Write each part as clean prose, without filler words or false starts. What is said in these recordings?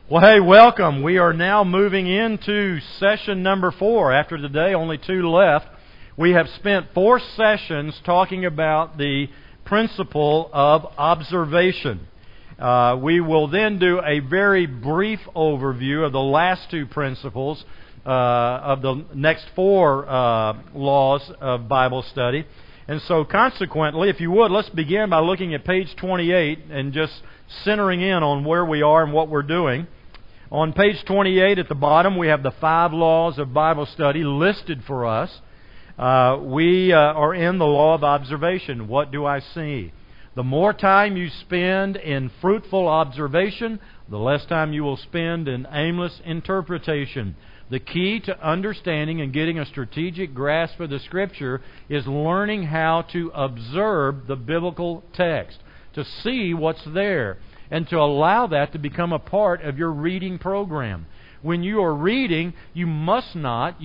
Well, hey, welcome. We are now moving into session number 4. After today, only 2 left. We have spent 4 sessions talking about the principle of observation. We will then do a very brief overview of the last 2 principles of the next 4 laws of Bible study. And so consequently, if you would, let's begin by looking at page 28 and just centering in on where we are and what we're doing. On page 28 at the bottom, we have the 5 laws of Bible study listed for us. We are in the law of observation. What do I see? The more time you spend in fruitful observation, the less time you will spend in aimless interpretation. The key to understanding and getting a strategic grasp of the Scripture is learning how to observe the biblical text, to see what's there, and to allow that to become a part of your reading program. When you are reading, you must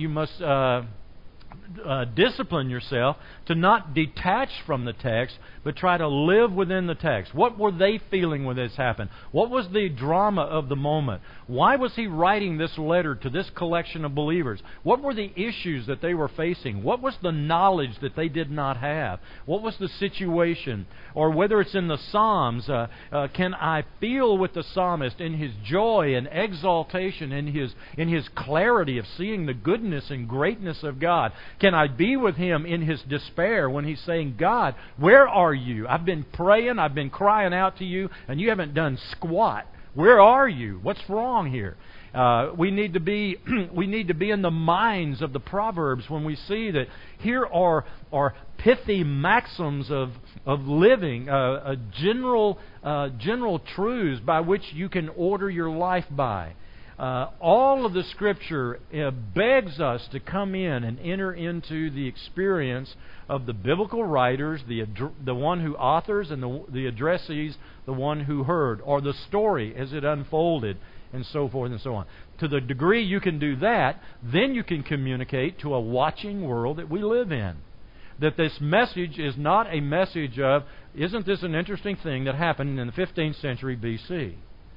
discipline yourself to not detach from the text, but try to live within the text. What were they feeling when this happened? What was the drama of the moment? Why was he writing this letter to this collection of believers? What were the issues that they were facing? What was the knowledge that they did not have? What was the situation? Or whether it's in the Psalms, can I feel with the psalmist in his joy and exaltation, in his clarity of seeing the goodness and greatness of God? Can I be with him in his despair when he's saying, God, where are you? I've been praying, I've been crying out to you, and you haven't done squat. Where are you? What's wrong here? We need to be in the minds of the Proverbs when we see that here are pithy maxims of living, general truths by which you can order your life by. All of the Scripture begs us to come in and enter into the experience of the biblical writers, the one who authors, and the addressees, the one who heard, or the story as it unfolded, and so forth and so on. To the degree you can do that, then you can communicate to a watching world that we live in. That this message is not a message of, isn't this an interesting thing that happened in the 15th century B.C.?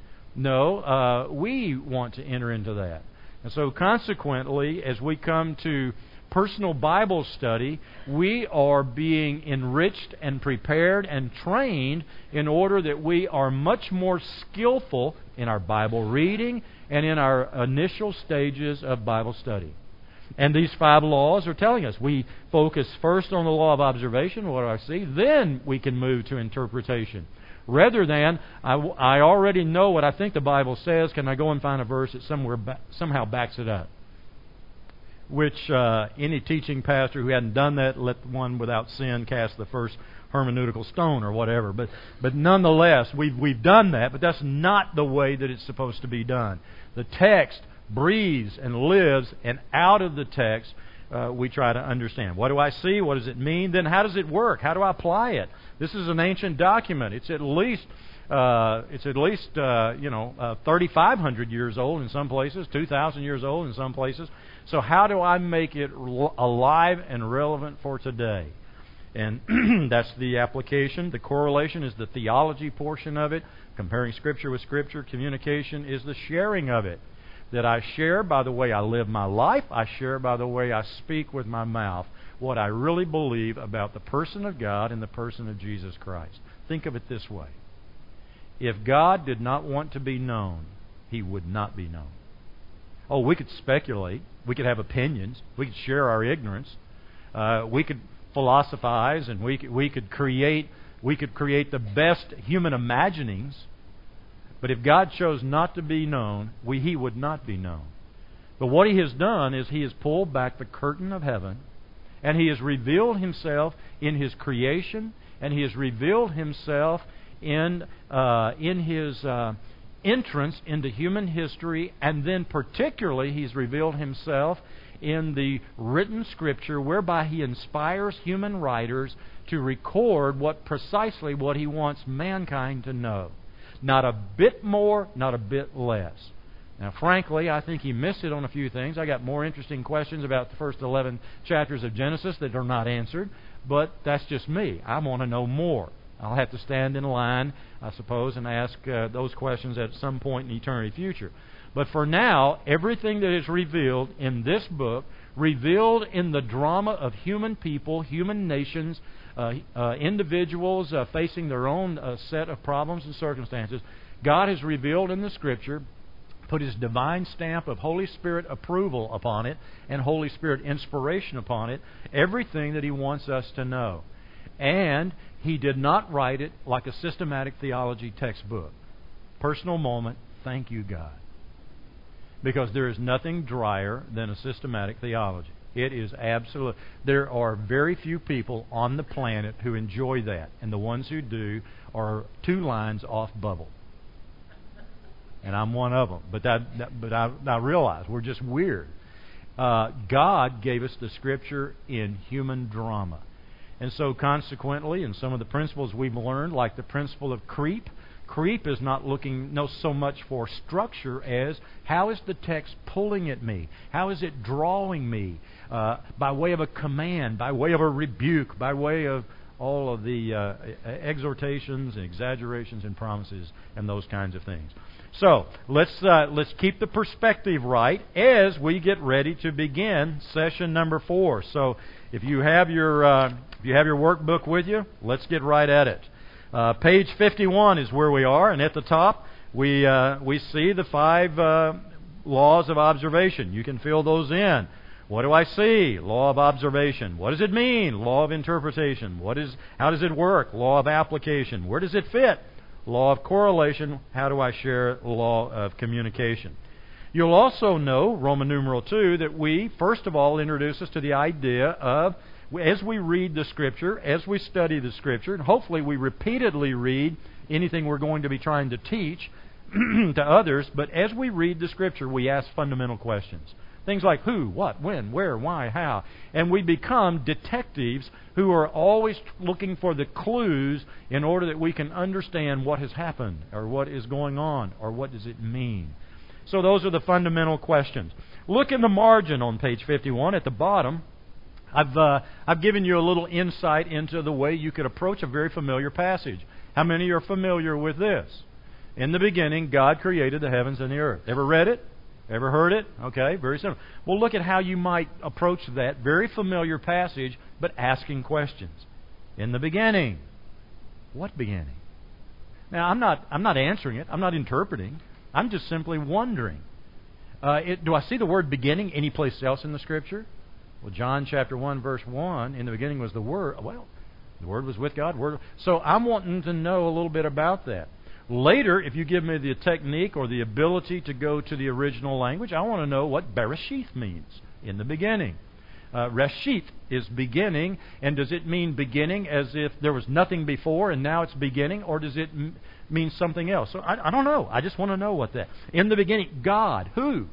No, we want to enter into that. And so consequently, as we come to personal Bible study, we are being enriched and prepared and trained in order that we are much more skillful in our Bible reading and in our initial stages of Bible study. And these 5 laws are telling us we focus first on the law of observation, what do I see, then we can move to interpretation. Rather than, I already know what I think the Bible says, can I go and find a verse that somehow backs it up? Which any teaching pastor who hadn't done that, let the one without sin cast the first hermeneutical stone or whatever. But nonetheless, we've done that, but that's not the way that it's supposed to be done. The text breathes and lives, and out of the text we try to understand. What do I see? What does it mean? Then how does it work? How do I apply it? This is an ancient document. It's at least 3,500 years old in some places, 2,000 years old in some places. So how do I make it alive and relevant for today? And that's the application. The correlation is the theology portion of it. Comparing Scripture with Scripture. Communication is the sharing of it. That I share by the way I live my life. I share by the way I speak with my mouth what I really believe about the person of God and the person of Jesus Christ. Think of it this way. If God did not want to be known, He would not be known. Oh, we could speculate. We could have opinions. We could share our ignorance. We could philosophize, and we could create the best human imaginings. But if God chose not to be known, He would not be known. But what He has done is He has pulled back the curtain of heaven, and He has revealed Himself in His creation, and He has revealed Himself in His entrance into human history, and then particularly He's revealed Himself in the written Scripture, whereby He inspires human writers to record precisely what He wants mankind to know. Not a bit more, not a bit less. Now, frankly, I think He missed it on a few things. I got more interesting questions about the first 11 chapters of Genesis that are not answered, but that's just me. I want to know more. I'll have to stand in line, I suppose, and ask those questions at some point in eternity future. But for now, everything that is revealed in this book, revealed in the drama of human people, human nations, individuals facing their own set of problems and circumstances, God has revealed in the Scripture, put His divine stamp of Holy Spirit approval upon it and Holy Spirit inspiration upon it, everything that He wants us to know. And He did not write it like a systematic theology textbook. Personal moment, thank you, God. Because there is nothing drier than a systematic theology. It is absolute. There are very few people on the planet who enjoy that, and the ones who do are 2 lines off bubble. And I'm one of them. But I realize we're just weird. God gave us the Scripture in human drama. And so consequently, in some of the principles we've learned, like the principle of creep is not looking so much for structure as how is the text pulling at me? How is it drawing me? By way of a command, by way of a rebuke, by way of all of the exhortations and exaggerations and promises and those kinds of things. So let's keep the perspective right as we get ready to begin session number 4. So if you have your workbook with you, let's get right at it. Page 51 is where we are, and at the top we see the 5 laws of observation. You can fill those in. What do I see? Law of observation. What does it mean? Law of interpretation. How does it work? Law of application. Where does it fit? Law of correlation. How do I share law of communication? You'll also know, Roman numeral 2, that we, first of all, introduce us to the idea of, as we read the Scripture, as we study the Scripture, and hopefully we repeatedly read anything we're going to be trying to teach to others, but as we read the Scripture, we ask fundamental questions. Things like who, what, when, where, why, how. And we become detectives who are always looking for the clues in order that we can understand what has happened, or what is going on, or what does it mean. So those are the fundamental questions. Look in the margin on page 51 at the bottom. I've given you a little insight into the way you could approach a very familiar passage. How many are familiar with this? In the beginning, God created the heavens and the earth. Ever read it? Ever heard it? Okay, very simple. Well, look at how you might approach that very familiar passage, but asking questions. In the beginning. What beginning? Now, I'm not answering it. I'm not interpreting. I'm just simply wondering. Do I see the word beginning anyplace else in the Scripture? Well, John chapter 1, verse 1, in the beginning was the Word. Well, the Word was with God. So I'm wanting to know a little bit about that. Later, if you give me the technique or the ability to go to the original language, I want to know what Bereshith means, in the beginning. Reshith is beginning, and does it mean beginning as if there was nothing before and now it's beginning, or does it mean something else? So I don't know. I just want to know what that. In the beginning, God. Who?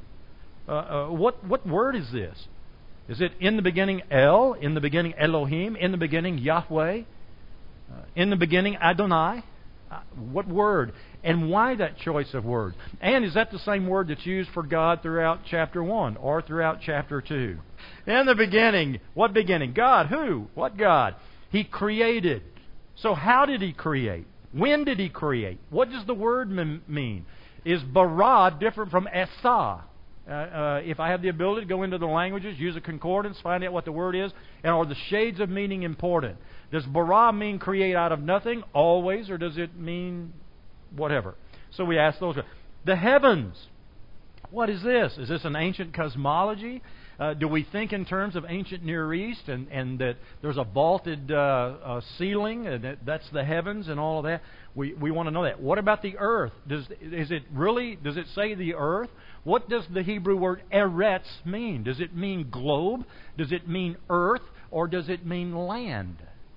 What word is this? Is it in the beginning El? In the beginning Elohim? In the beginning Yahweh? In the beginning Adonai? What word? And why that choice of words? And is that the same word that's used for God throughout chapter 1 or throughout chapter 2? In the beginning. What beginning? God. Who? What God? He created. So how did He create? When did He create? What does the word mean? Is bara different from esa? If I have the ability to go into the languages, use a concordance, find out what the word is, and are the shades of meaning important? Does bara mean create out of nothing always, or does it mean whatever? So we ask those. The heavens. What is this? Is this an ancient cosmology? Do we think in terms of ancient Near East and that there's a vaulted ceiling and that's the heavens and all of that? We want to know that. What about the earth? Does it say the earth? What does the Hebrew word eretz mean? Does it mean globe? Does it mean earth? Or does it mean land?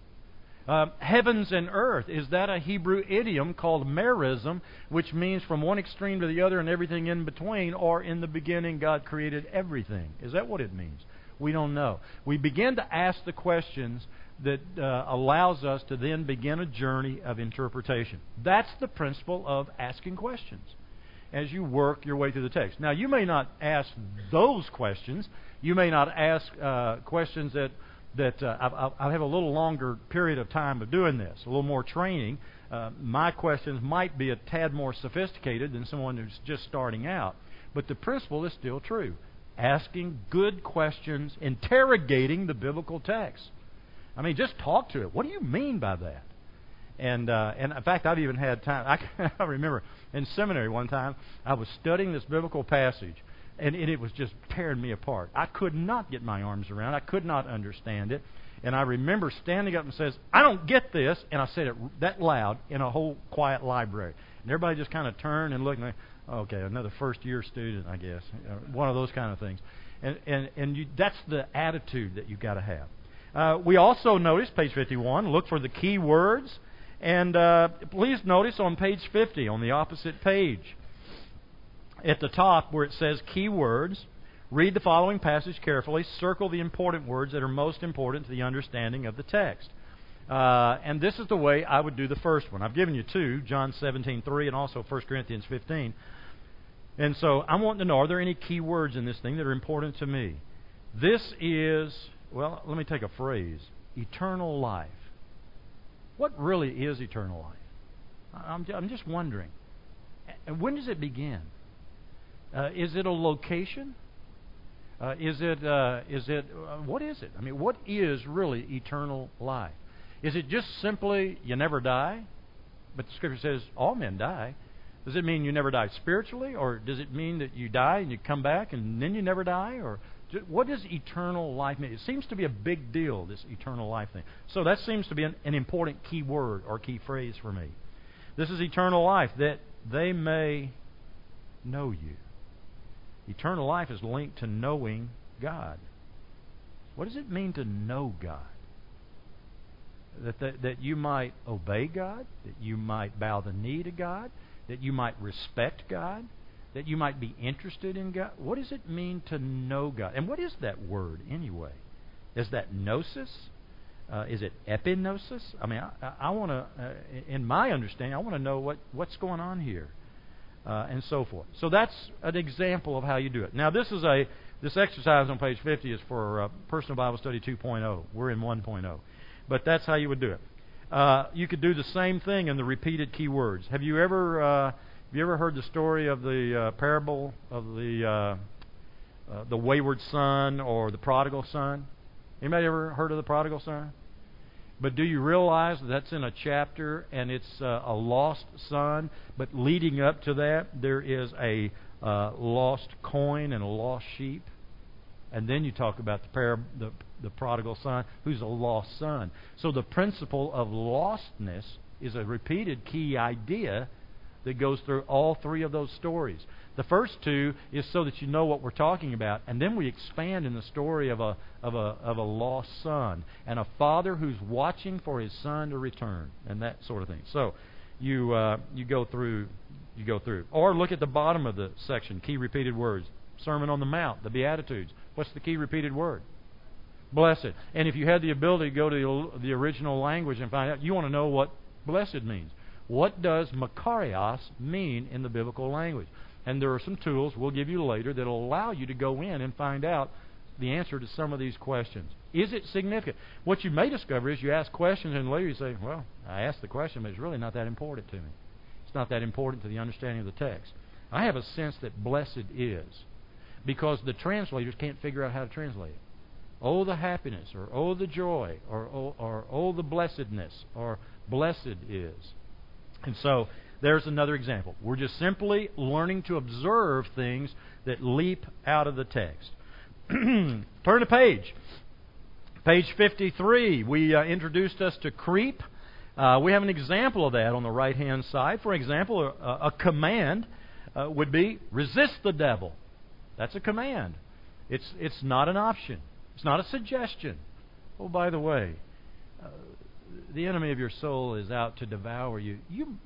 Heavens and earth, is that a Hebrew idiom called merism, which means from one extreme to the other and everything in between, or in the beginning God created everything? Is that what it means? We don't know. We begin to ask the questions that allows us to then begin a journey of interpretation. That's the principle of asking questions as you work your way through the text. Now, you may not ask those questions. You may not ask questions that that I have a little longer period of time of doing this, a little more training. My questions might be a tad more sophisticated than someone who's just starting out. But the principle is still true. Asking good questions, interrogating the biblical text. I mean, just talk to it. What do you mean by that? And in fact, I've even had time. I remember in seminary one time, I was studying this biblical passage, and it was just tearing me apart. I could not get my arms around it. I could not understand it. And I remember standing up and says, "I don't get this," and I said it that loud in a whole quiet library. And everybody just kind of turned and looked and okay, another first-year student, I guess. One of those kind of things. And that's the attitude that you've got to have. We also notice, page 51, look for the key words. And please notice on page 50, on the opposite page, at the top where it says key words, read the following passage carefully. Circle the important words that are most important to the understanding of the text. And this is the way I would do the first one. I've given you two, John 17:3 and also 1 Corinthians 15. And so I'm wanting to know, are there any key words in this thing that are important to me? This is, well, let me take a phrase, eternal life. What really is eternal life? I'm just wondering. When does it begin? Is it a location? What is it? I mean, what is really eternal life? Is it just simply you never die? But the Scripture says all men die. Does it mean you never die spiritually? Or does it mean that you die and you come back and then you never die? Or what does eternal life mean? It seems to be a big deal, this eternal life thing. So that seems to be an important key word or key phrase for me. This is eternal life, that they may know you. Eternal life is linked to knowing God. What does it mean to know God? That you might obey God, that you might bow the knee to God, that you might respect God, that you might be interested in God. What does it mean to know God? And what is that word anyway? Is that gnosis? Is it epignosis? I mean, I want to, in my understanding, I want to know what's going on here, and so forth. So that's an example of how you do it. Now, this exercise on page 50 is for Personal Bible Study 2.0. We're in 1.0. But that's how you would do it. You could do the same thing in the repeated key words. Have you ever heard the story of the parable of the wayward son or the prodigal son? Anybody ever heard of the prodigal son? But do you realize that's in a chapter and it's a lost son? But leading up to that, there is a lost coin and a lost sheep. And then you talk about the prodigal son, who's a lost son. So the principle of lostness is a repeated key idea that goes through all three of those stories. The first two is so that you know what we're talking about, and then we expand in the story of a lost son and a father who's watching for his son to return and that sort of thing. So you go through. Or look at the bottom of the section, key repeated words. Sermon on the Mount, the Beatitudes. What's the key repeated word? Blessed. And if you had the ability to go to the original language and find out, you want to know what blessed means. What does Makarios mean in the biblical language? And there are some tools we'll give you later that will allow you to go in and find out the answer to some of these questions. Is it significant? What you may discover is you ask questions and later you say, well, I asked the question, but it's really not that important to me. It's not that important to the understanding of the text. I have a sense that blessed is, because the translators can't figure out how to translate it. Oh, the happiness, or oh, the joy, or oh, the blessedness, or blessed is. And so there's another example. We're just simply learning to observe things that leap out of the text. Turn to page. Page 53. We introduced us to creep. We have an example of that on the right-hand side. For example, a command would be resist the devil. That's a command. It's not an option. It's not a suggestion. Oh, by the way, the enemy of your soul is out to devour you.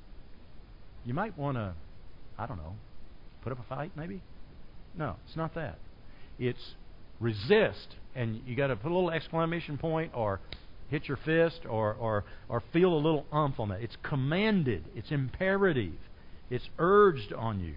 You might want to, I don't know, put up a fight maybe? No, it's not that. It's resist, and you got to put a little exclamation point or hit your fist or feel a little umph on that. It's commanded. It's imperative. It's urged on you.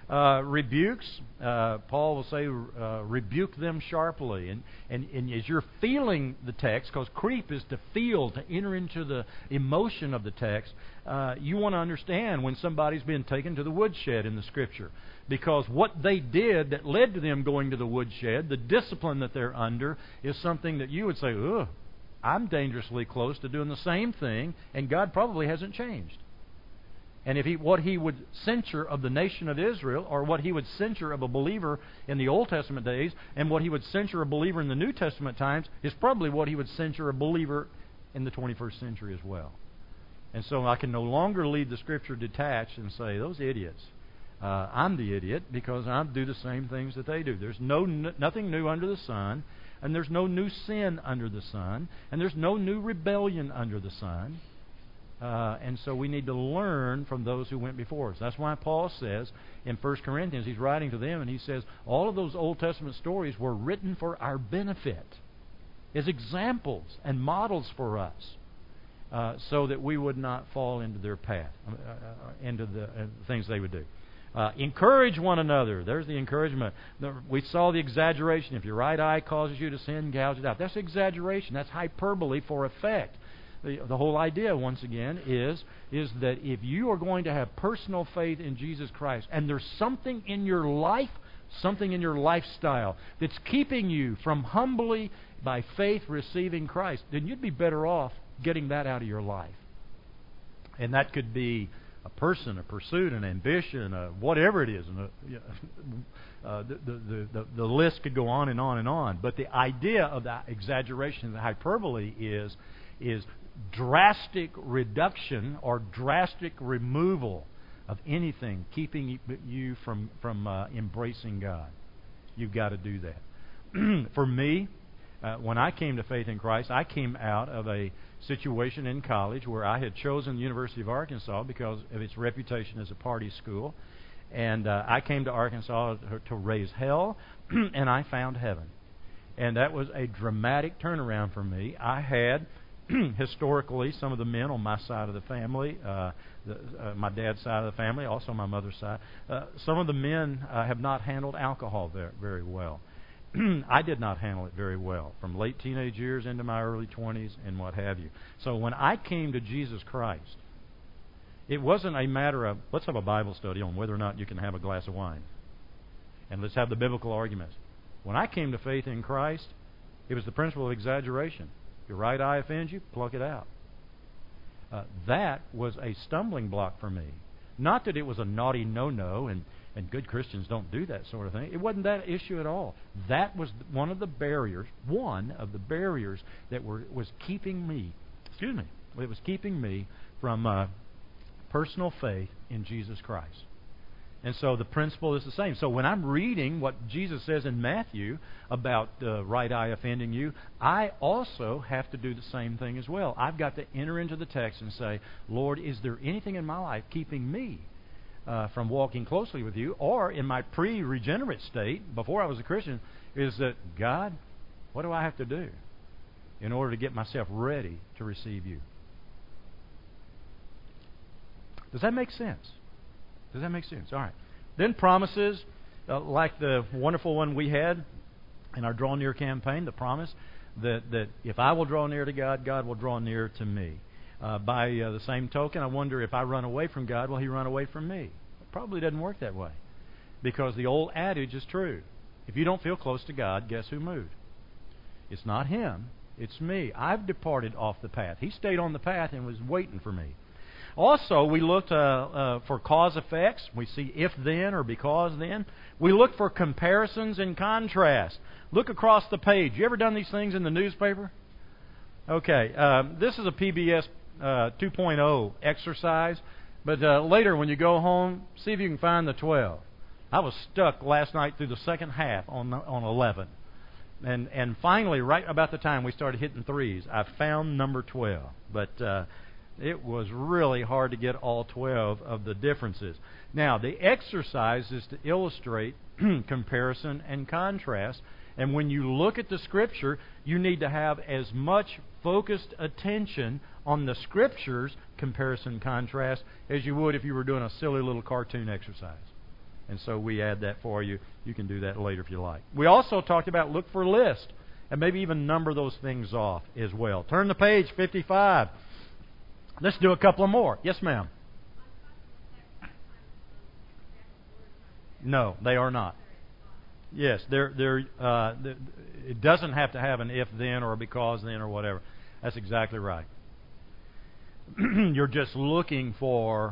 rebukes, Paul will say, rebuke them sharply. And as you're feeling the text, because creep is to feel, to enter into the emotion of the text, you want to understand when somebody's been taken to the woodshed in the Scripture. Because what they did that led to them going to the woodshed, the discipline that they're under, is something that you would say, ugh, I'm dangerously close to doing the same thing, and God probably hasn't changed. And if what he would censure of the nation of Israel, or what he would censure of a believer in the Old Testament days, and what he would censure a believer in the New Testament times, is probably what he would censure a believer in the 21st century as well. And so I can no longer leave the Scripture detached and say, those idiots. I'm the idiot because I do the same things that they do. There's nothing new under the sun, and there's no new sin under the sun, and there's no new rebellion under the sun. And so we need to learn from those who went before us. That's why Paul says in 1 Corinthians, he's writing to them, and he says, all of those Old Testament stories were written for our benefit, as examples and models for us, so that we would not fall into their path, into the things they would do. Encourage one another. There's the encouragement. We saw the exaggeration. If your right eye causes you to sin, gouge it out. That's exaggeration. That's hyperbole for effect. The whole idea, once again, is that if you are going to have personal faith in Jesus Christ, and there's something in your life, something in your lifestyle that's keeping you from humbly, by faith, receiving Christ, then you'd be better off getting that out of your life. And that could be a person, a pursuit, an ambition, whatever it is. The list could go on and on and on. But the idea of that exaggeration, the hyperbole, is drastic reduction or drastic removal of anything keeping you from embracing God. You've got to do that. For me, when I came to faith in Christ, I came out of a situation in college where I had chosen the University of Arkansas because of its reputation as a party school. And I came to Arkansas to raise hell, and I found heaven. And that was a dramatic turnaround for me. I had historically, some of the men on my side of the family, my dad's side of the family, also my mother's side, some of the men have not handled alcohol very well. I did not handle it very well, from late teenage years into my early 20s and what have you. So when I came to Jesus Christ, it wasn't a matter of, let's have a Bible study on whether or not you can have a glass of wine. And let's have the biblical arguments. When I came to faith in Christ, it was the principle of exaggeration. Your right eye offends you, pluck it out. That was a stumbling block for me. Not that it was a naughty no-no, and good Christians don't do that sort of thing. It wasn't that issue at all. That was one of the barriers that was keeping me, it was keeping me from personal faith in Jesus Christ. And so the principle is the same. So when I'm reading what Jesus says in Matthew about the right eye offending you, I also have to do the same thing as well. I've got to enter into the text and say, Lord, is there anything in my life keeping me from walking closely with you? Or in my pre-regenerate state, before I was a Christian, is that, God, what do I have to do in order to get myself ready to receive you? Does that make sense? Does that make sense? All right. Then promises, like the wonderful one we had in our Draw Near campaign, the promise that if I will draw near to God, God will draw near to me. By the same token, I wonder if I run away from God, will He run away from me? It probably doesn't work that way, because the old adage is true. If you don't feel close to God, guess who moved? It's not Him. It's me. I've departed off the path. He stayed on the path and was waiting for me. Also, we looked for cause effects. We see if then or because then. We look for comparisons and contrast. Look across the page. You ever done these things in the newspaper? Okay, this is a PBS 2.0 exercise. But later when you go home, see if you can find the 12. I was stuck last night through the second half on 11. And finally, right about the time we started hitting threes, I found number 12. But it was really hard to get all 12 of the differences. Now, the exercise is to illustrate comparison and contrast. And when you look at the Scripture, you need to have as much focused attention on the Scripture's comparison and contrast as you would if you were doing a silly little cartoon exercise. And so we add that for you. You can do that later if you like. We also talked about look for a list and maybe even number those things off as well. Turn to page 55. Let's do a couple of more. Yes, ma'am. No, they are not. Yes, it doesn't have to have an if then or a because then or whatever. That's exactly right. You're just looking for,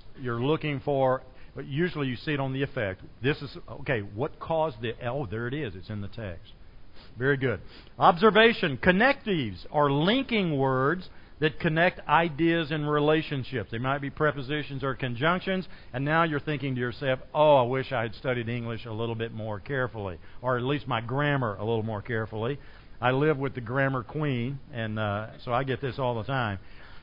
but usually you see it on the effect. This is, okay, what caused the, oh, there it is. It's in the text. Very good. Observation. Connectives are linking words that connect ideas and relationships. They might be prepositions or conjunctions, and now you're thinking to yourself, oh, I wish I had studied English a little bit more carefully, or at least my grammar a little more carefully. I live with the grammar queen, and so I get this all the time.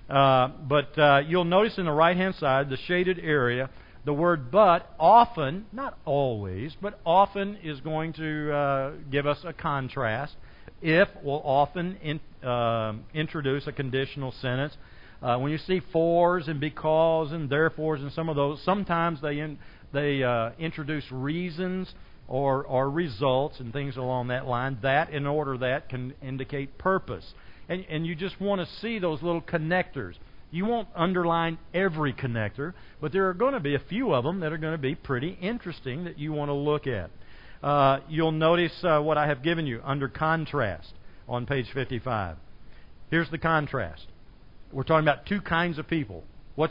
But you'll notice in the right-hand side, the shaded area, the word but often, not always, but often is going to give us a contrast. If will often introduce a conditional sentence. When you see fors and because and therefores and some of those, sometimes they introduce reasons or results and things along that line. That, in order, that can indicate purpose. And you just want to see those little connectors. You won't underline every connector, but there are going to be a few of them that are going to be pretty interesting that you want to look at. You'll notice what I have given you under contrast on page 55. Here's the contrast. We're talking about two kinds of people. What's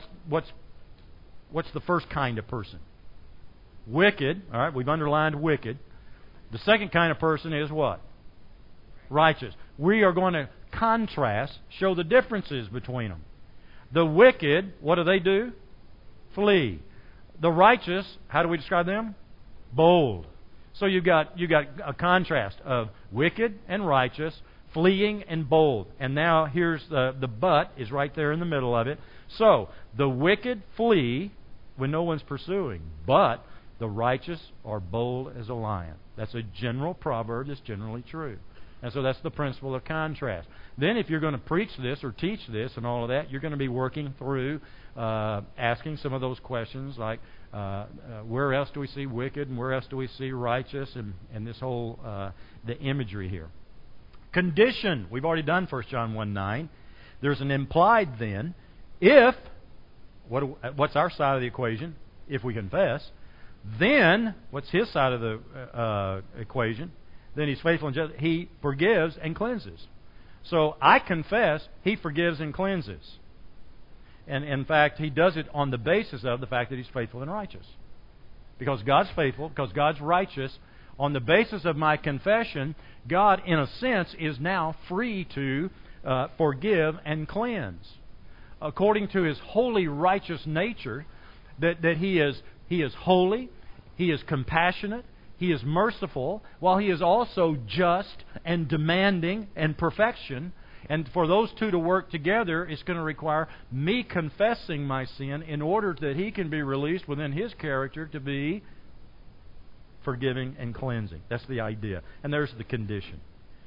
the first kind of person? Wicked. All right, we've underlined wicked. The second kind of person is what? Righteous. We are going to contrast, show the differences between them. The wicked, what do? Flee. The righteous, how do we describe them? Bold. So you got a contrast of wicked and righteous, fleeing and bold. And now here's the but is right there in the middle of it. So the wicked flee when no one's pursuing, but the righteous are bold as a lion. That's a general proverb that's generally true. And so that's the principle of contrast. Then if you're going to preach this or teach this and all of that, you're going to be working through asking some of those questions like where else do we see wicked and where else do we see righteous, and this whole the imagery here. Condition. We've already done 1 John 1:9. There's an implied then. If, what's our side of the equation? If we confess. Then, what's his side of the equation? Then he's faithful and just. He forgives and cleanses. So I confess, he forgives and cleanses. And in fact, he does it on the basis of the fact that he's faithful and righteous. Because God's faithful, because God's righteous, on the basis of my confession, God, in a sense, is now free to forgive and cleanse. According to his holy, righteous nature, that he is holy, he is compassionate, he is merciful, while he is also just and demanding and perfection. And for those two to work together, it's going to require me confessing my sin in order that he can be released within his character to be forgiving and cleansing. That's the idea. And there's the condition.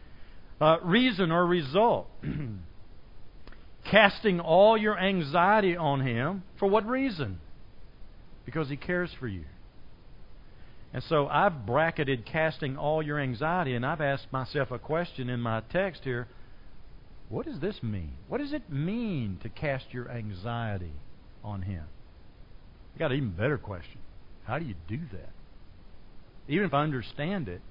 Reason or result. Casting all your anxiety on him. For what reason? Because he cares for you. And so I've bracketed casting all your anxiety, and I've asked myself a question in my text here. What does this mean? What does it mean to cast your anxiety on him? I got an even better question. How do you do that? Even if I understand it,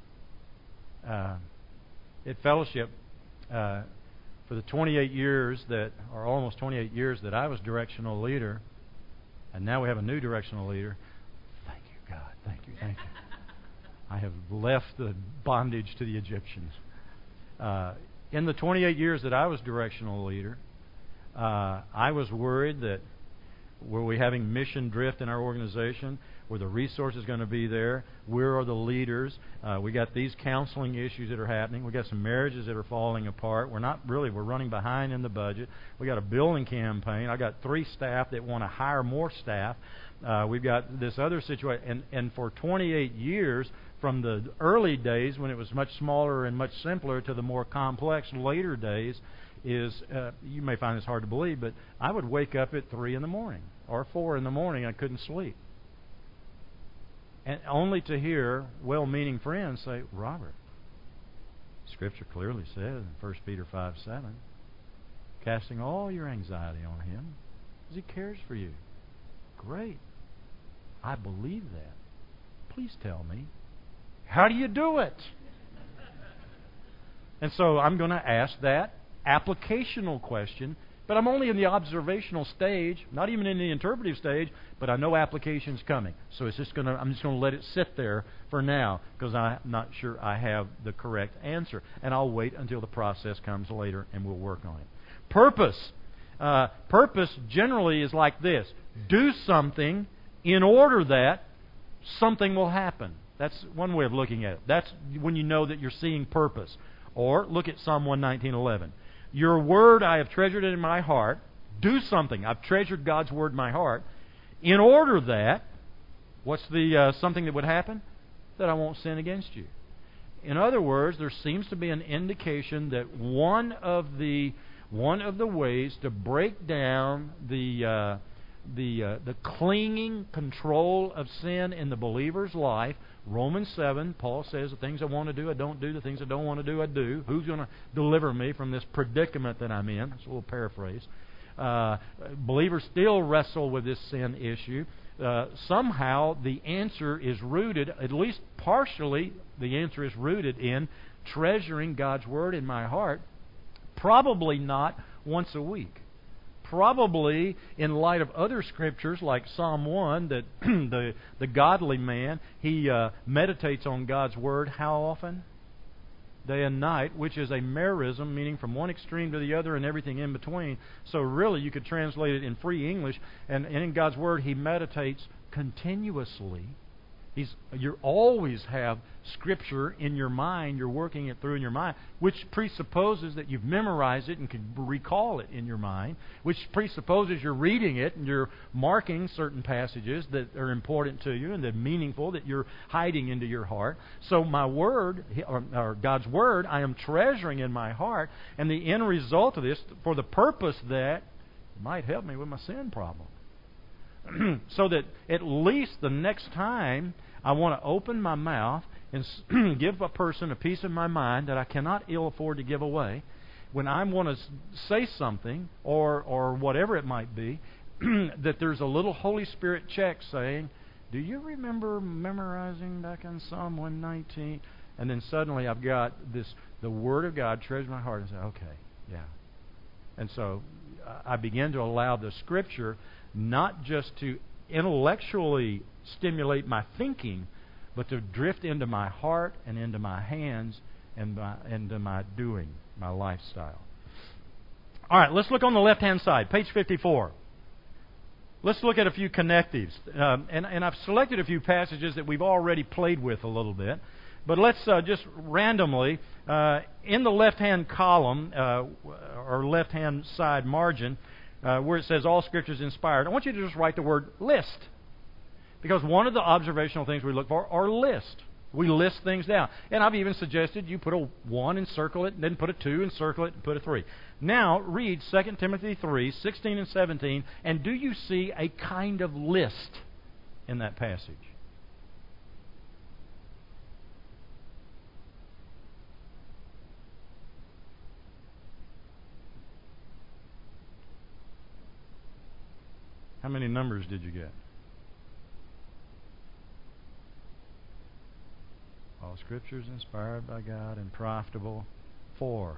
at Fellowship, for the 28 years that, or almost 28 years that I was directional leader, and now we have a new directional leader. Thank you, God. Thank you. Thank you. I have left the bondage to the Egyptians. In the 28 years that I was directional leader, I was worried that were we having mission drift in our organization? Were the resources going to be there? Where are the leaders? We got these counseling issues that are happening. We got some marriages that are falling apart. We're running behind in the budget. We got a building campaign. I got 3 staff that want to hire more staff. We've got this other situation. And for 28 years, from the early days when it was much smaller and much simpler to the more complex later days, you may find this hard to believe, but I would wake up at 3 in the morning or 4 in the morning. I couldn't sleep. And only to hear well-meaning friends say, Robert, Scripture clearly says in 1 Peter 5:7, casting all your anxiety on Him, because He cares for you. Great. I believe that. Please tell me, how do you do it? And so I'm going to ask that applicational question, but I'm only in the observational stage, not even in the interpretive stage, but I know application's coming. So I'm just going to let it sit there for now, because I'm not sure I have the correct answer. And I'll wait until the process comes later, and we'll work on it. Purpose. Purpose generally is like this. Do something in order that something will happen. That's one way of looking at it. That's when you know that you're seeing purpose. Or look at Psalm 119:11. Your word I have treasured in my heart. Do something. I've treasured God's word in my heart in order that, what's the something that would happen? That I won't sin against you. In other words, there seems to be an indication that one of the ways to break down the clinging control of sin in the believer's life, Romans 7, Paul says, the things I want to do, I don't do. The things I don't want to do, I do. Who's going to deliver me from this predicament that I'm in? That's a little paraphrase. Believers still wrestle with this sin issue. Somehow the answer is rooted, at least partially, the answer is rooted in treasuring God's Word in my heart, probably not once a week. Probably in light of other scriptures like Psalm 1, that the godly man, he meditates on God's Word how often? Day and night, which is a merism, meaning from one extreme to the other and everything in between. So really you could translate it in free English, and in God's Word he meditates continuously. You always have Scripture in your mind. You're working it through in your mind, which presupposes that you've memorized it and can recall it in your mind, which presupposes you're reading it and you're marking certain passages that are important to you and that are meaningful, that you're hiding into your heart. So my Word, or God's Word, I am treasuring in my heart, and the end result of this, for the purpose that it might help me with my sin problem. So that at least the next time I want to open my mouth and give a person a piece of my mind that I cannot ill afford to give away, when I want to say something or whatever it might be, that there's a little Holy Spirit check saying, do you remember memorizing back in Psalm 119? And then suddenly I've got the Word of God treasured in my heart, and say, okay, yeah. And so I begin to allow the Scripture not just to intellectually stimulate my thinking, but to drift into my heart and into my hands and into my doing, my lifestyle. All right, let's look on the left-hand side, page 54. Let's look at a few connectives. And I've selected a few passages that we've already played with a little bit. But let's just randomly, in the left-hand column, or left-hand side margin, where it says all Scripture is inspired, I want you to just write the word list. Because one of the observational things we look for are lists. We list things down. And I've even suggested you put a 1 and circle it, and then put a 2 and circle it, and put a 3. Now, read 2 Timothy 3, 16 and 17, and do you see a kind of list in that passage? How many numbers did you get? All Scripture is inspired by God and profitable. 4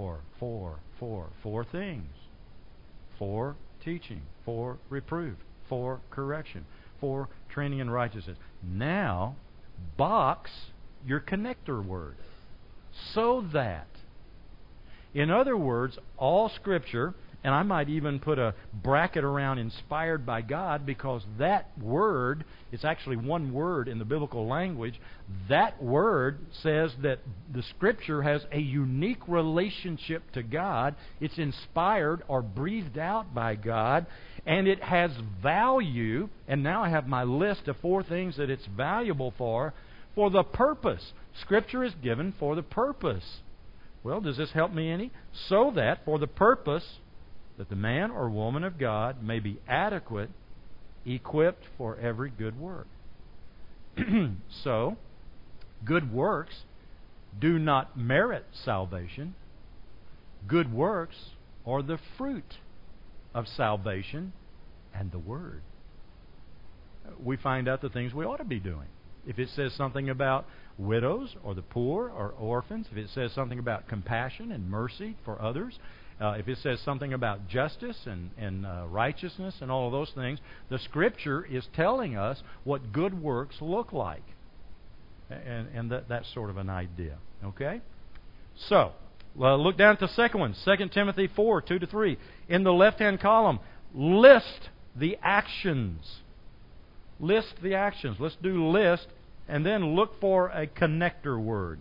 things. 4 teaching. 4 reproof. 4 correction. 4 training in righteousness. Now, box your connector word. So that. In other words, all Scripture, and I might even put a bracket around inspired by God, because that word, it's actually one word in the biblical language. That word says that the Scripture has a unique relationship to God. It's inspired or breathed out by God, and it has value. And now I have my list of 4 things that it's valuable for the purpose. Scripture is given for the purpose. Well, does this help me any? So that for the purpose that the man or woman of God may be adequate, equipped for every good work. So, good works do not merit salvation. Good works are the fruit of salvation and the Word. We find out the things we ought to be doing. If it says something about widows or the poor or orphans, if it says something about compassion and mercy for others, if it says something about justice and righteousness and all of those things, the Scripture is telling us what good works look like. And that's sort of an idea. Okay? So, look down at the second one, 2 Timothy 4, 2-3. In the left-hand column, list the actions. List the actions. Let's do list, and then look for a connector word.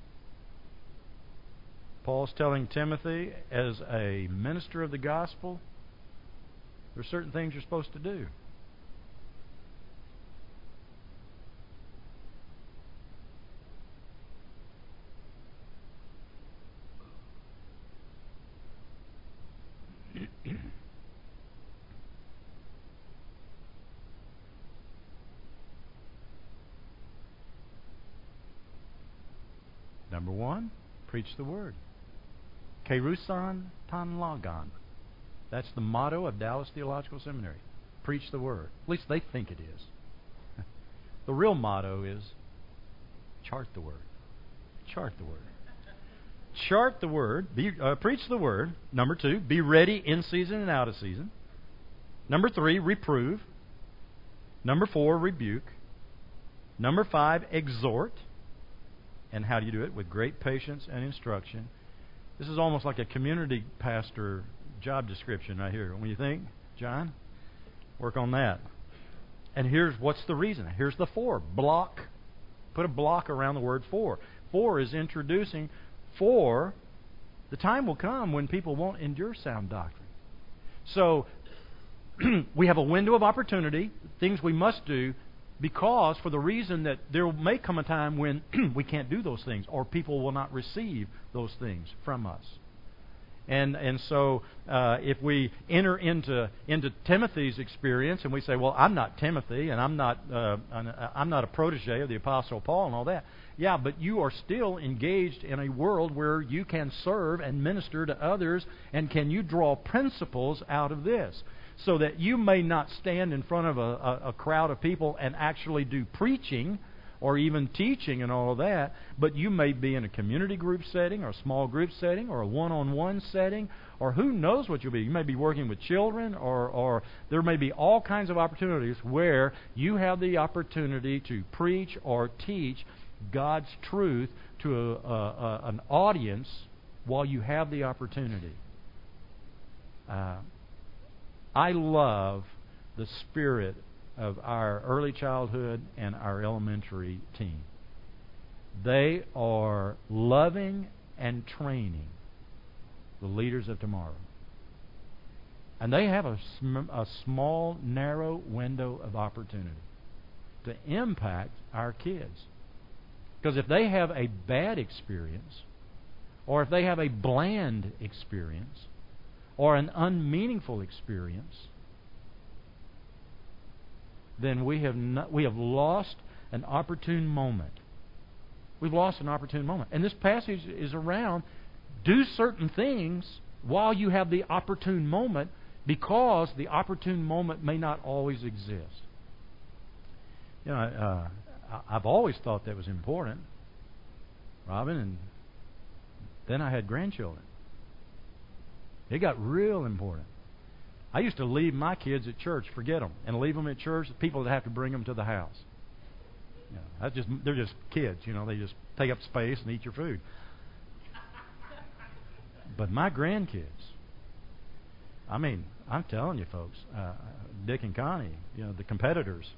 Paul's telling Timothy, as a minister of the gospel, there's certain things you're supposed to do. Number one, preach the word. Kerusan tan logon. That's the motto of Dallas Theological Seminary. Preach the word. At least they think it is. The real motto is chart the word. Chart the word. Chart the word. Preach the word. Number two, be ready in season and out of season. Number three, reprove. Number four, rebuke. Number five, exhort. And how do you do it? With great patience and instruction. This is almost like a community pastor job description right here. What do you think, John? Work on that. And here's what's the reason. Here's the four. Block. Put a block around the word for. For is introducing for the time will come when people won't endure sound doctrine. So we have a window of opportunity, things we must do, because for the reason that there may come a time when we can't do those things, or people will not receive those things from us. And so if we enter into Timothy's experience and we say, well, I'm not Timothy and I'm not a protege of the Apostle Paul and all that. Yeah, but you are still engaged in a world where you can serve and minister to others, and can you draw principles out of this? So that you may not stand in front of a crowd of people and actually do preaching or even teaching and all of that, but you may be in a community group setting or a small group setting or a one-on-one setting, or who knows what you'll be. You may be working with children, or there may be all kinds of opportunities where you have the opportunity to preach or teach God's truth to an audience while you have the opportunity. I love the spirit of our early childhood and our elementary team. They are loving and training the leaders of tomorrow. And they have a small, narrow window of opportunity to impact our kids. Because if they have a bad experience, or if they have a bland experience, or an unmeaningful experience, then we have lost an opportune moment. We've lost an opportune moment. And this passage is around, do certain things while you have the opportune moment, because the opportune moment may not always exist. You know, I've always thought that was important, Robin, and then I had grandchildren. It got real important. I used to leave my kids at church, forget them, and leave them at church. People would have to bring them to the house. You know, they're just kids, you know. They just take up space and eat your food. But my grandkids, I mean, I'm telling you, folks, Dick and Connie, you know, the competitors,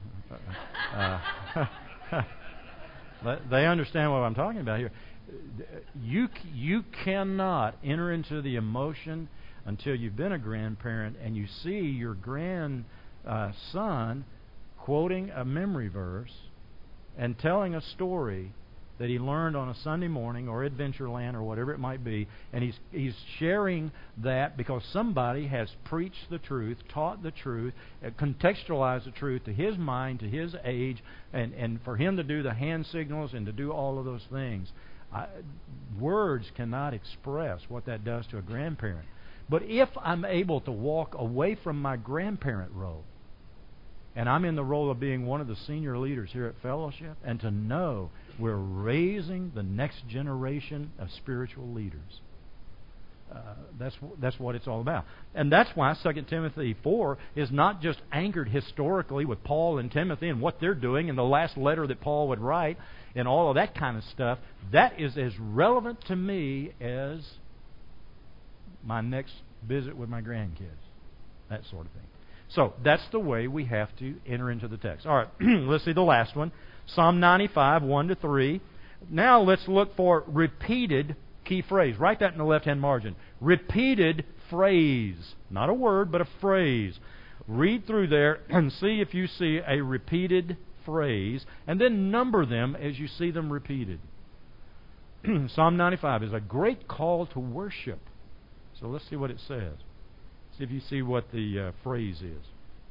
they understand what I'm talking about here. You cannot enter into the emotion until you've been a grandparent and you see your grandson quoting a memory verse and telling a story that he learned on a Sunday morning or Adventureland or whatever it might be, and he's sharing that because somebody has preached the truth, taught the truth, contextualized the truth to his mind, to his age, and for him to do the hand signals and to do all of those things. Words cannot express what that does to a grandparent. But if I'm able to walk away from my grandparent role, and I'm in the role of being one of the senior leaders here at Fellowship, and to know we're raising the next generation of spiritual leaders, that's what it's all about. And that's why 2 Timothy 4 is not just anchored historically with Paul and Timothy and what they're doing in the last letter that Paul would write and all of that kind of stuff. That is as relevant to me as my next visit with my grandkids, that sort of thing. So that's the way we have to enter into the text. All right, let's see the last one. Psalm 95, 1-3. Now let's look for repeated key phrase. Write that in the left-hand margin. Repeated phrase. Not a word, but a phrase. Read through there and see if you see a repeated phrase, and then number them as you see them repeated. Psalm 95 is a great call to worship. So let's see what it says. See if you see what the phrase is.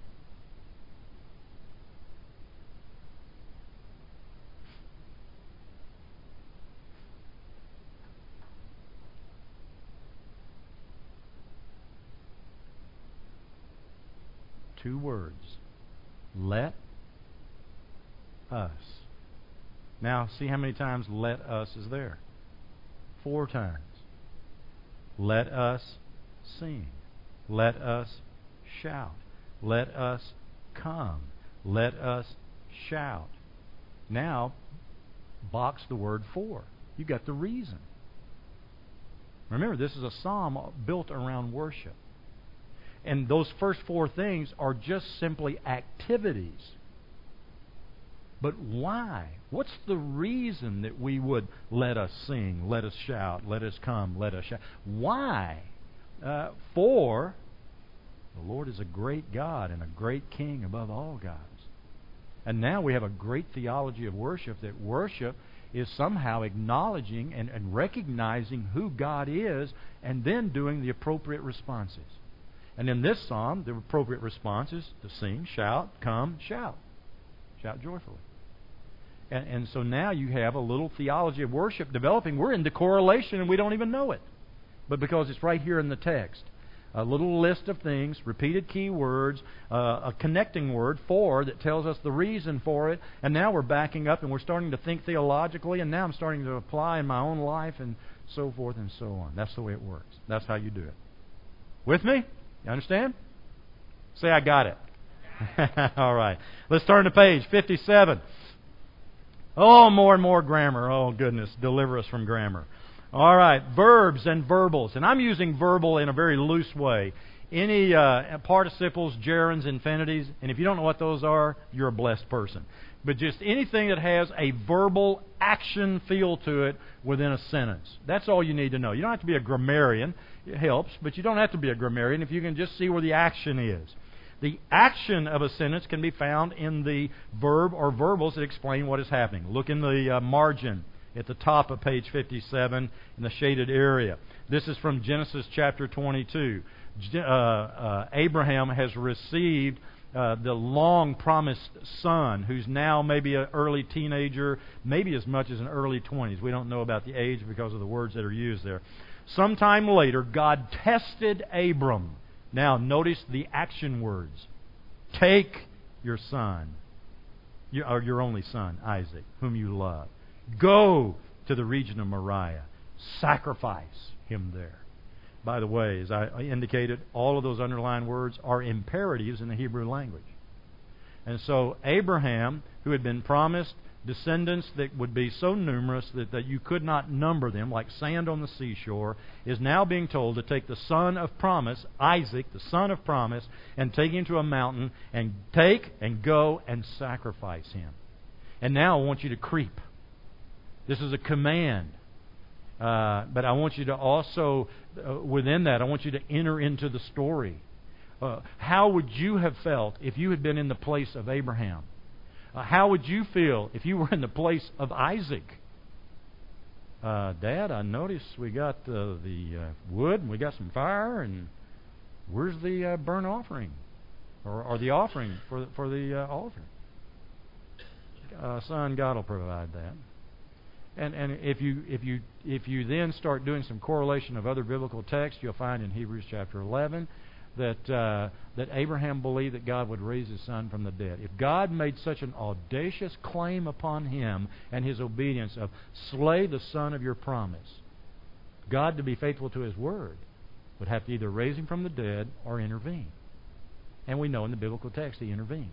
Two words. Let us. Now, see how many times let us is there? 4 times. Let us sing. Let us shout. Let us come. Let us shout. Now, box the word for. You got the reason. Remember, this is a psalm built around worship. And those first 4 things are just simply activities. But why? What's the reason that we would let us sing, let us shout, let us come, let us shout? Why? For the Lord is a great God and a great King above all gods. And now we have a great theology of worship, that worship is somehow acknowledging and recognizing who God is and then doing the appropriate responses. And in this psalm, the appropriate response is to sing, shout, come, shout. Shout joyfully. And so now you have a little theology of worship developing. We're into correlation and we don't even know it. But because it's right here in the text. A little list of things, repeated key words, a connecting word, for, that tells us the reason for it. And now we're backing up and we're starting to think theologically, and now I'm starting to apply in my own life and so forth and so on. That's the way it works. That's how you do it. With me? You understand? Say, I got it. All right. Let's turn to page 57. Oh, more and more grammar. Oh, goodness. Deliver us from grammar. All right. Verbs and verbals. And I'm using verbal in a very loose way. Any participles, gerunds, infinitives. And if you don't know what those are, you're a blessed person. But just anything that has a verbal action feel to it within a sentence. That's all you need to know. You don't have to be a grammarian. It helps, but you don't have to be a grammarian if you can just see where the action is. The action of a sentence can be found in the verb or verbals that explain what is happening. Look in the margin at the top of page 57 in the shaded area. This is from Genesis chapter 22. Abraham has received the long-promised son, who's now maybe an early teenager, maybe as much as an early 20s. We don't know about the age because of the words that are used there. Sometime later, God tested Abram. Now, notice the action words. Take your son, your only son, Isaac, whom you love. Go to the region of Moriah. Sacrifice him there. By the way, as I indicated, all of those underlined words are imperatives in the Hebrew language. And so Abraham, who had been promised descendants that would be so numerous that you could not number them, like sand on the seashore, is now being told to take the son of promise, Isaac, the son of promise, and take him to a mountain and take and go and sacrifice him. And now I want you to creep. This is a command. But I want you to also, within that, I want you to enter into the story. How would you have felt if you had been in the place of Abraham? How would you feel if you were in the place of Isaac? Dad, I noticed we got the wood and we got some fire, and where's the burnt offering or the offering for the altar? Son, God will provide that. And if you then start doing some correlation of other biblical texts, you'll find in Hebrews chapter 11 that Abraham believed that God would raise his son from the dead. If God made such an audacious claim upon him and his obedience of slay the son of your promise, God, to be faithful to his word, would have to either raise him from the dead or intervene. And we know in the biblical text he intervened.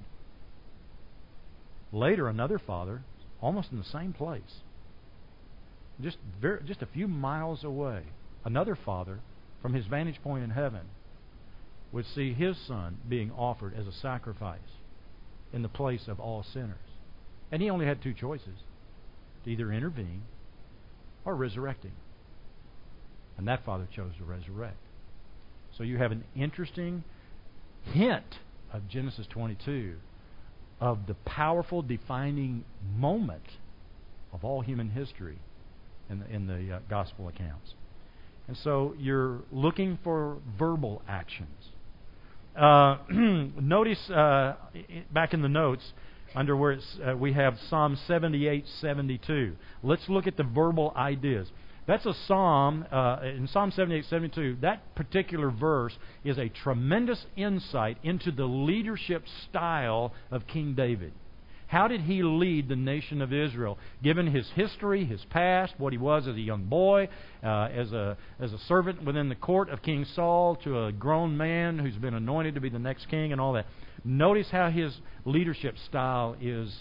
Later, another father, almost in the same place, just a few miles away, another father, from his vantage point in heaven, would see his son being offered as a sacrifice in the place of all sinners. And he only had two choices: to either intervene or resurrect him. And that father chose to resurrect. So you have an interesting hint of Genesis 22 of the powerful defining moment of all human history in the gospel accounts. And so you're looking for verbal actions. Notice back in the notes under where we have Psalm 78:72. Let's look at the verbal ideas. That's a psalm in Psalm 78:72. That particular verse is a tremendous insight into the leadership style of King David. How did he lead the nation of Israel, given his history, his past, what he was as a young boy, as a servant within the court of King Saul, to a grown man who's been anointed to be the next king, and all that. Notice how his leadership style is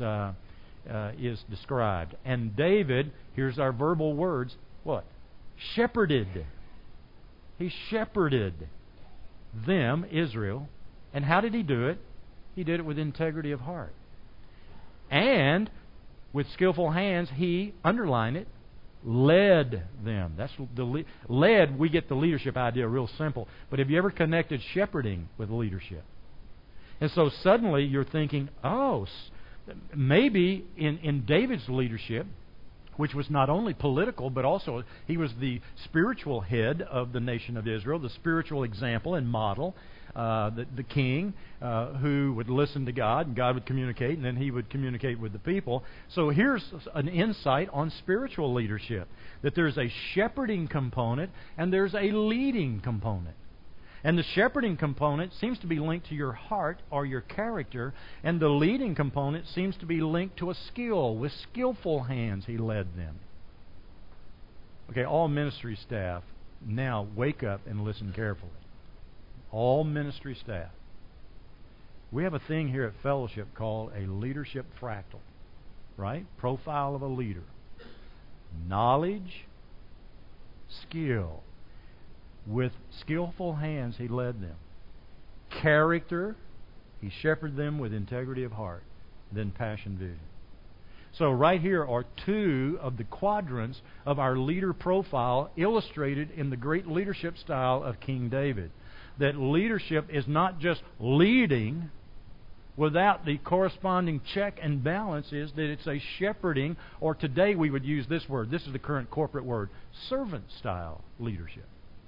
described. And David, here's our verbal words, what? Shepherded. He shepherded them, Israel. And how did he do it? He did it with integrity of heart. And with skillful hands, he, underline it, led them. That's the led. We get the leadership idea real simple. But have you ever connected shepherding with leadership? And so suddenly you're thinking, maybe in David's leadership, which was not only political, but also he was the spiritual head of the nation of Israel, the spiritual example and model, the king who would listen to God, and God would communicate, and then he would communicate with the people. So here's an insight on spiritual leadership, that there's a shepherding component and there's a leading component. And the shepherding component seems to be linked to your heart or your character, and the leading component seems to be linked to a skill. With skillful hands, he led them. Okay, all ministry staff, now wake up and listen carefully. All ministry staff. We have a thing here at Fellowship called a leadership fractal, right? Profile of a leader. Knowledge, skill. With skillful hands, he led them. Character, he shepherded them with integrity of heart. Then passion, vision. So right here are two of the quadrants of our leader profile illustrated in the great leadership style of King David. That leadership is not just leading without the corresponding check and balance, is that it's a shepherding, or today we would use this word, this is the current corporate word, servant style leadership.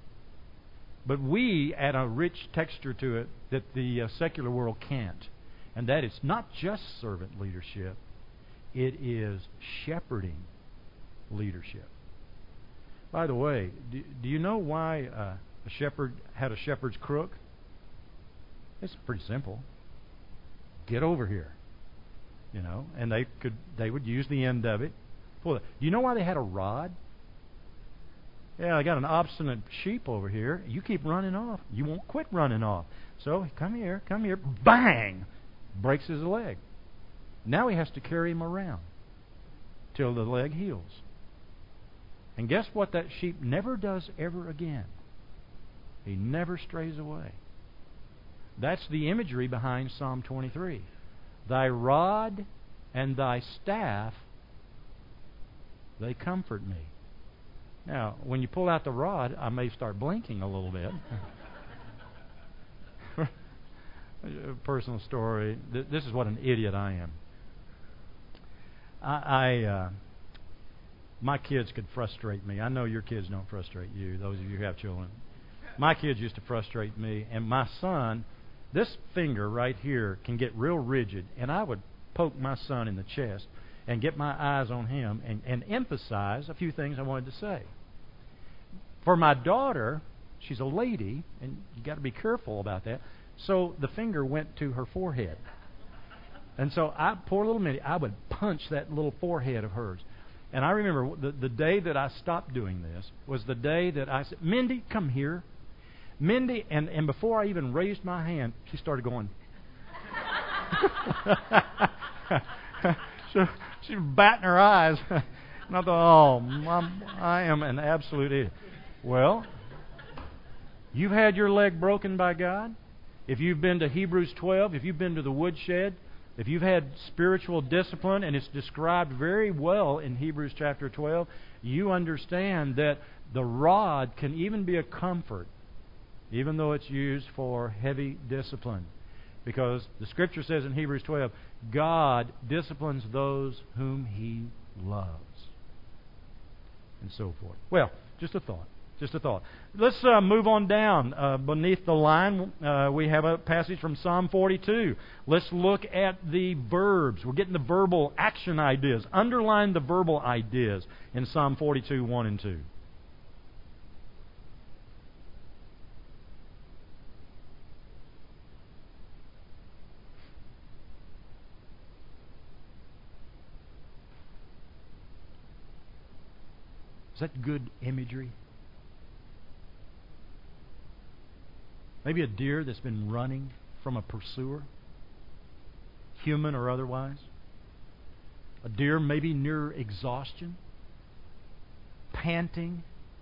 But we add a rich texture to it that the secular world can't. And that is not just servant leadership, it is shepherding leadership. By the way, do you know why a shepherd had a shepherd's crook? It's pretty simple. Get over here. And they would use the end of it. Do you know why they had a rod? Yeah, I got an obstinate sheep over here. You keep running off. You won't quit running off. So, come here. Bang! Breaks his leg. Now he has to carry him around till the leg heals. And guess what that sheep never does ever again? He never strays away. That's the imagery behind Psalm 23. Thy rod and thy staff, they comfort me. Now, when you pull out the rod, I may start blinking a little bit. Personal story. This is what an idiot I am. My kids could frustrate me. I know your kids don't frustrate you, those of you who have children. My kids used to frustrate me, and my son, this finger right here can get real rigid, and I would poke my son in the chest and get my eyes on him and emphasize a few things I wanted to say. For my daughter, she's a lady, and you got to be careful about that, so the finger went to her forehead. And so poor little Mindy, I would punch that little forehead of hers. And I remember the day that I stopped doing this was the day that I said, Mindy, come here. Mindy, and before I even raised my hand, she started going. She was batting her eyes. And I thought, I am an absolute idiot. Well, you've had your leg broken by God. If you've been to Hebrews 12, if you've been to the woodshed, if you've had spiritual discipline, and it's described very well in Hebrews chapter 12, you understand that the rod can even be a comfort, even though it's used for heavy discipline. Because the Scripture says in Hebrews 12, God disciplines those whom He loves. And so forth. Well, just a thought. Just a thought. Let's move on down beneath the line. We have a passage from Psalm 42. Let's look at the verbs. We're getting the verbal action ideas. Underline the verbal ideas in Psalm 42, 1 and 2. Is that good imagery? Maybe a deer that's been running from a pursuer, human or otherwise. A deer maybe near exhaustion, panting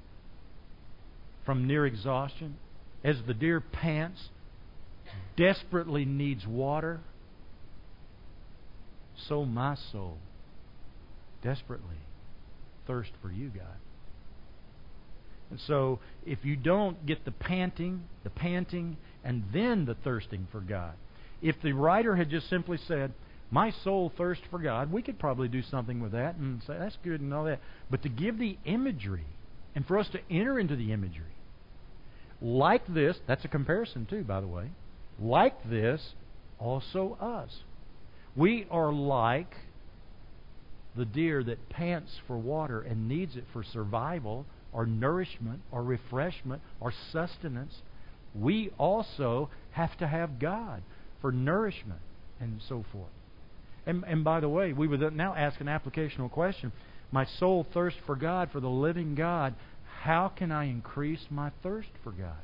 from near exhaustion. As the deer pants, desperately needs water, so my soul desperately thirsts for you, God. And so, if you don't get the panting, and then the thirsting for God. If the writer had just simply said, my soul thirsts for God, we could probably do something with that and say, that's good and all that. But to give the imagery, and for us to enter into the imagery, like this, that's a comparison too, by the way, like this, also us. We are like the deer that pants for water and needs it for survival, or nourishment, or refreshment, or sustenance. We also have to have God for nourishment and so forth. And by the way, we would now ask an applicational question. My soul thirsts for God, for the living God. How can I increase my thirst for God?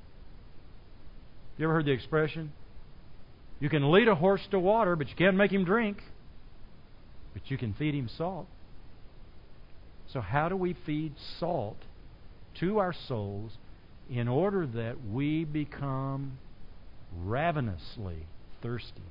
You ever heard the expression? You can lead a horse to water, but you can't make him drink. But you can feed him salt. So how do we feed salt to our souls in order that we become ravenously thirsty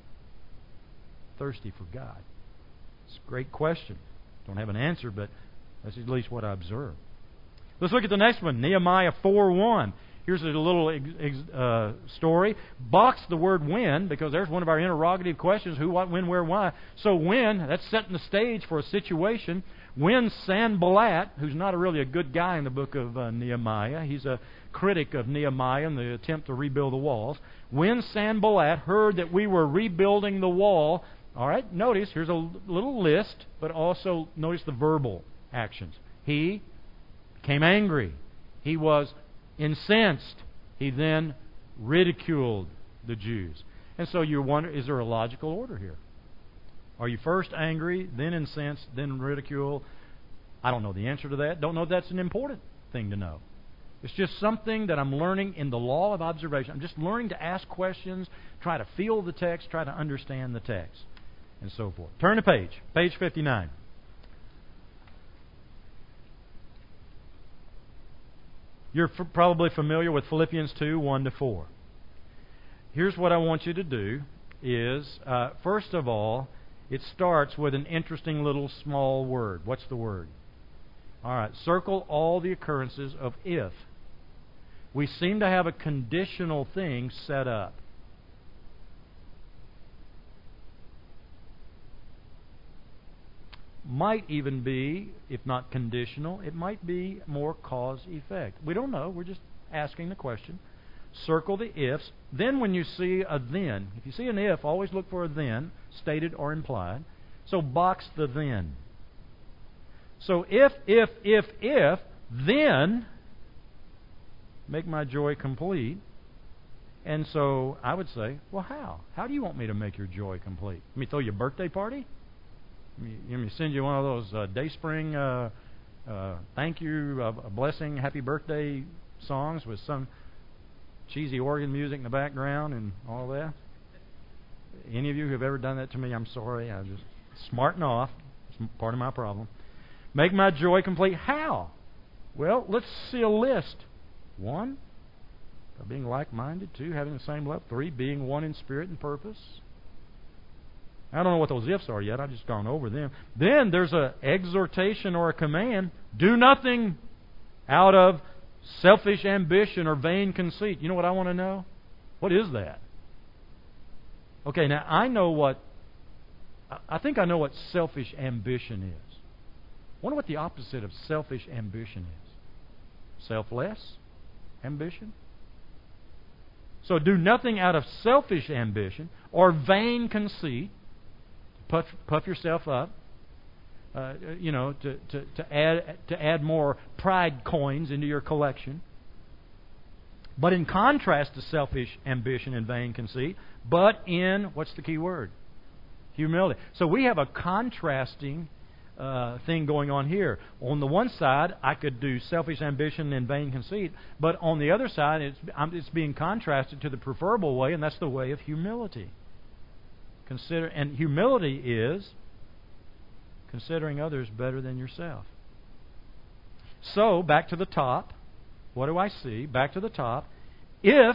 for God? It's a great question. Don't have an answer, but that's at least what I observe. Let's look at the next one, Nehemiah 4:1. Here's a little story. Box the word when, because there's one of our interrogative questions: who, what, when, where, why. So when, that's setting the stage for a situation. When Sanballat, who's not really a good guy in the book of Nehemiah, he's a critic of Nehemiah and the attempt to rebuild the walls. When Sanballat heard that we were rebuilding the wall, all right, notice, here's a little list, but also notice the verbal actions. He became angry. He was incensed. He then ridiculed the Jews. And so you wonder, is there a logical order here? Are you first angry, then incensed, then ridicule? I don't know the answer to that. Don't know if that's an important thing to know. It's just something that I'm learning in the law of observation. I'm just learning to ask questions, try to feel the text, try to understand the text, and so forth. Turn to page 59. You're probably familiar with Philippians 2, 1 to 4. Here's what I want you to do is, first of all, it starts with an interesting little small word. What's the word? All right, circle all the occurrences of if. We seem to have a conditional thing set up. might even be, if not conditional, it might be more cause-effect. We don't know. We're just asking the question. Circle the ifs. Then when you see a then, if you see an if, always look for a then, stated or implied. So box the then. So if, then make my joy complete. And so I would say, well, how? How do you want me to make your joy complete? Let me throw you a birthday party? Let me send you one of those Dayspring thank you, a blessing, happy birthday songs with some cheesy organ music in the background and all that? Any of you who have ever done that to me, I'm sorry. I just smarten off. It's part of my problem. Make my joy complete. How? Well, let's see a list. 1, by being like-minded. 2, having the same love. 3, being one in spirit and purpose. I don't know what those ifs are yet. I've just gone over them. Then there's an exhortation or a command. Do nothing out of selfish ambition or vain conceit. You know what I want to know? What is that? Okay, now I think I know what selfish ambition is. I wonder what the opposite of selfish ambition is. Selfless ambition? So do nothing out of selfish ambition or vain conceit. Puff yourself up. To add more pride coins into your collection. But in contrast to selfish ambition and vain conceit, but in, what's the key word? Humility. So we have a contrasting thing going on here. On the one side, I could do selfish ambition and vain conceit, but on the other side, it's being contrasted to the preferable way, and that's the way of humility. And humility is considering others better than yourself. So, back to the top. What do I see? Back to the top. If,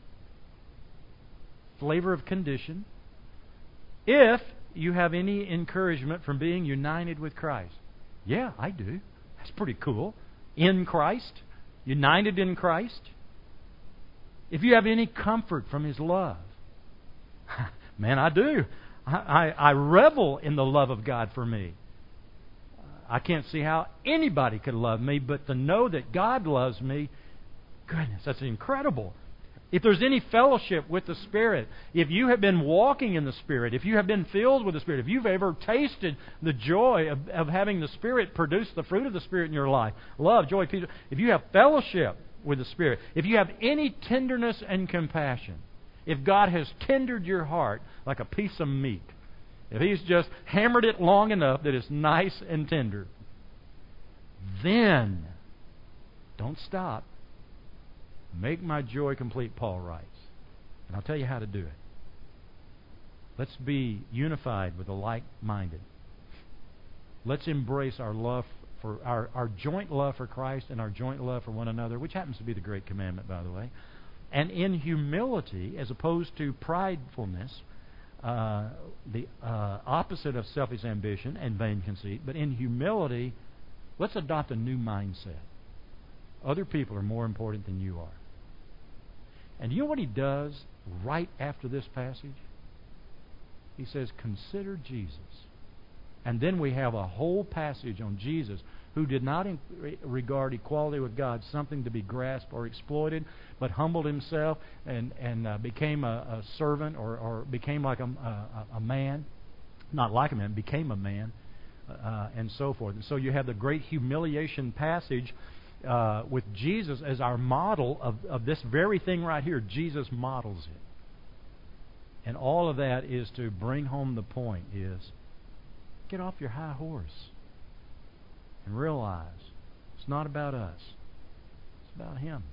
flavor of condition, if you have any encouragement from being united with Christ. Yeah, I do. That's pretty cool. In Christ. United in Christ. If you have any comfort from His love. Man, I do. I revel in the love of God for me. I can't see how anybody could love me, but to know that God loves me, goodness, that's incredible. If there's any fellowship with the Spirit, if you have been walking in the Spirit, if you have been filled with the Spirit, if you've ever tasted the joy of having the Spirit produce the fruit of the Spirit in your life, love, joy, peace, if you have fellowship with the Spirit, if you have any tenderness and compassion, if God has tendered your heart like a piece of meat, if He's just hammered it long enough that it's nice and tender, then don't stop. Make my joy complete, Paul writes. And I'll tell you how to do it. Let's be unified with the like-minded. Let's embrace our love for our joint love for Christ and our joint love for one another, which happens to be the great commandment, by the way. And in humility, as opposed to pridefulness, the opposite of selfish ambition and vain conceit, but in humility, let's adopt a new mindset. Other people are more important than you are. And you know what he does right after this passage? He says, consider Jesus. And then we have a whole passage on Jesus, who did not regard equality with God something to be grasped or exploited, but humbled himself and became a servant or became like a man. Not like a man, became a man, and so forth. And so you have the great humiliation passage with Jesus as our model of this very thing right here. Jesus models it. And all of that is to bring home the point is, get off your high horse and realize it's not about us. It's about Him.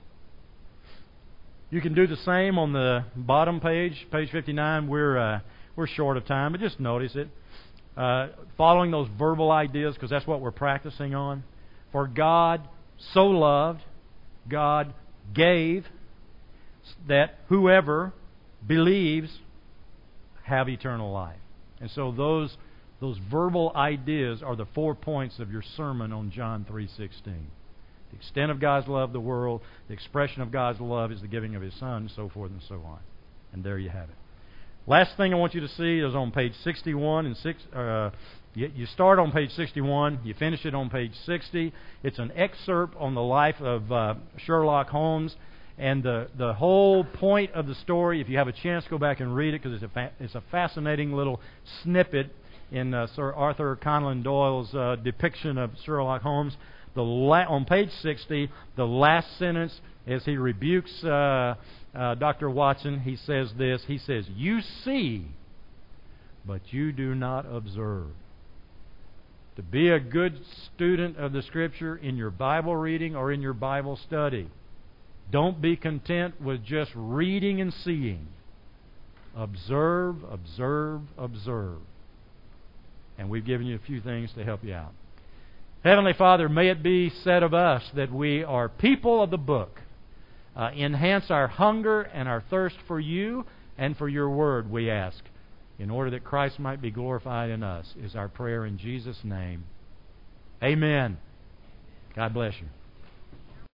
You can do the same on the bottom page, page 59. We're short of time, but just notice it. Following those verbal ideas, because that's what we're practicing on. For God so loved, God gave, that whoever believes have eternal life. And so those verbal ideas are the 4 points of your sermon on John 3:16. The extent of God's love the world, the expression of God's love is the giving of His Son, so forth and so on. And there you have it. Last thing I want you to see is on page 61 and You start on page 61, you finish it on page 60. It's an excerpt on the life of Sherlock Holmes. And the whole point of the story, if you have a chance, go back and read it, because it's a fascinating little snippet in Sir Arthur Conan Doyle's depiction of Sherlock Holmes. On page 60, the last sentence, as he rebukes Dr. Watson, he says this. He says, "You see, but you do not observe." To be a good student of the Scripture in your Bible reading or in your Bible study, don't be content with just reading and seeing. Observe, observe, observe. And we've given you a few things to help you out. Heavenly Father, may it be said of us that we are people of the book. Enhance our hunger and our thirst for you and for your word, we ask, in order that Christ might be glorified in us, is our prayer in Jesus' name. Amen. God bless you.